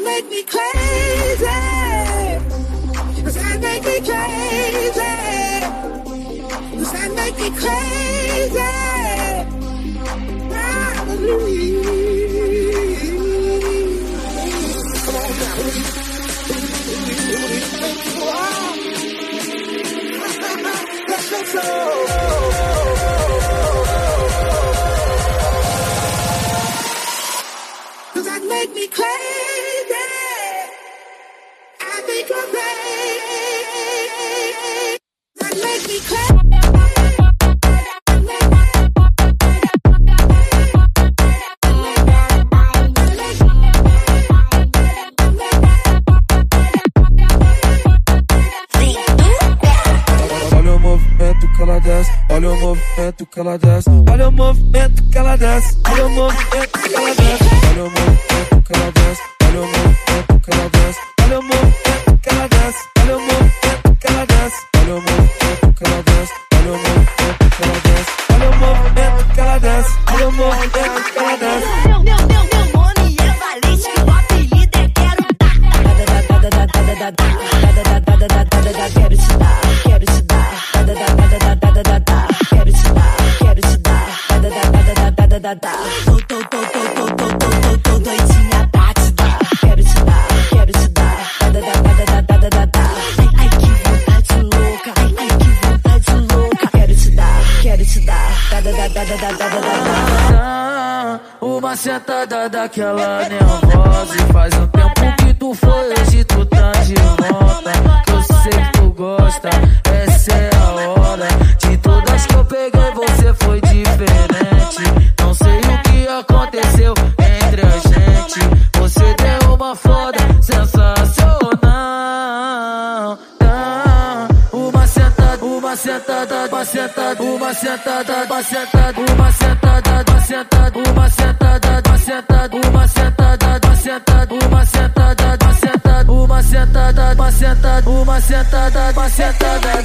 make me crazy. Does that make me crazy? Does that make me crazy? Come on now. Let's go slow. Does that make me crazy? I think I'm crazy. That make me crazy. Olha o movimento que ela desce, olha o movimento que ela desce, olha o movimento que ela desce, olha o movimento que ela desce, olha o movimento que ela desce, olha o movimento que ela desce, olha o movimento que ela desce, olha o movimento que ela desce, olha o movimento que ela desce, olha o movimento que ela desce, olha o movimento que ela desce. Meu nome é Valente, o apelido é Quero Dar. Quero te dar, quero te dar. Quero te dar, quero te dar. Tô doidinha pra te dar. Quero te dar, quero te dar. Ai que vontade louca, ai que vontade louca. Quero te dar, quero te dar. Uma sentada daquela nervosa. E faz um tempo que tu foi, hoje tu tá de volta. Que eu sei que tu gosta, essa é a hora. De todas que eu peguei você foi diferente. Não sei o que aconteceu entre a gente. Você deu uma foda sensacional. Uma sentada, uma sentada, uma sentada, uma sentada, uma sentada, uma sentada, uma sentada, uma sentada, uma sentada, uma sentada, uma sentada, uma sentada, uma sentada, uma sentada, uma sentada, uma sentada, uma sentada.